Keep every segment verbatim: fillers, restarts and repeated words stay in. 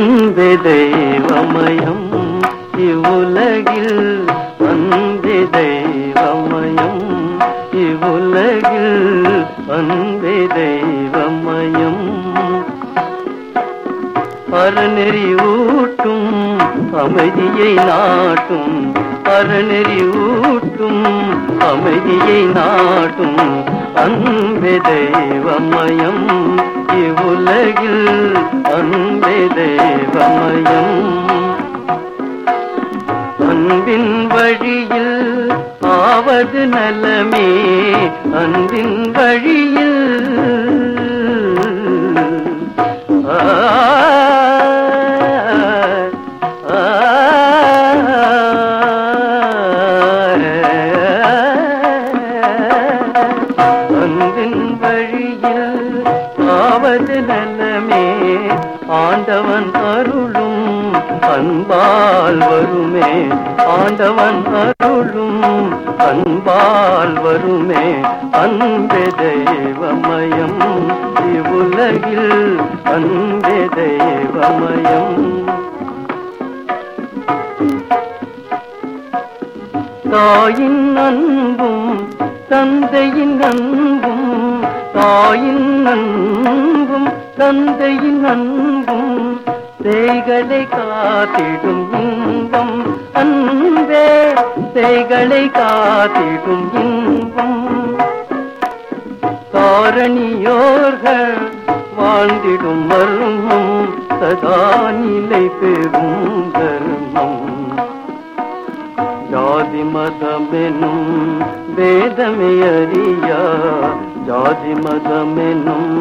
அன்பே தெய்வமயம் இவ்வுலகில், அன்பே தெய்வமயம் இவ்வுலகில், அன்பே தெய்வமயம். அறநெறி ஊட்டும் அமைதியை நாட்டும், அறநெறி ஊட்டும் அமைதியை நாட்டும், அன்பே தெய்வமயம் இவ்வுலகில், அன்பே தெய்வமயம். அன்பின் வழியில் ஆவது நலமே, அன்பின் வழியில் அன்பின் வழியில் ஆவது நலமே, ஆண்டவன் அருளும் அன்பால் வருமே, ஆண்டவன் அருளும் அன்பால் வருமே, அன்பே தெய்வமயம் இவ்வுலகில், அன்பே தெய்வமயம். தாயின் அன்பும் தந்தையின் அன்பும், தாயின் அன்பும் தந்தையின் அன்பும், சேய்களை காத்திடும் இன்பம், அன்பே சேய்களை காத்திடும் இன்பம். காரணியோர்கள் வாழ்ந்திடும் மர்மம், சதா நிலை பெறும் தர்மம். ஜாதி மதமெனும் வேதமே அறியா, ஜாதி மதமெனும்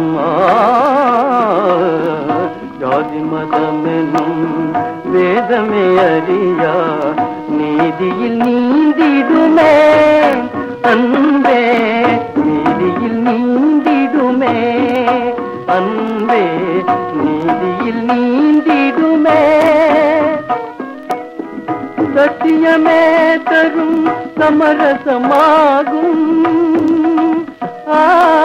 ஜாதி மதமெனும் வேதமே அறியா, நீதியில் நீந்திடுமே அன்பே, நீதியில் நீந்திடுமே அன்பே, நீதியில் நீந்திடுமே. சத்தியமே தரும் சமரசமாகும், ஆ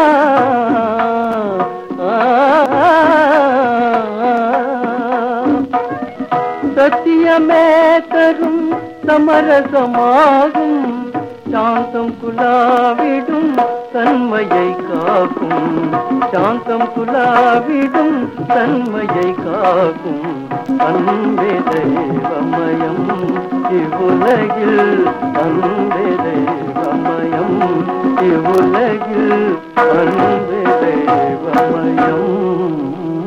சத்தியமே தரும் சமரசமாகும், சாந்தம் குலாவிடும் தன்மையை காக்கும், சாந்தம் குலாவிடும் தன்மையை காக்கும், அன்பே தெய்வமயம் இவ்வுலகில், அன்பே தெய்வமயம் இவ்வுலகில், அன்பே தெய்வமயம்.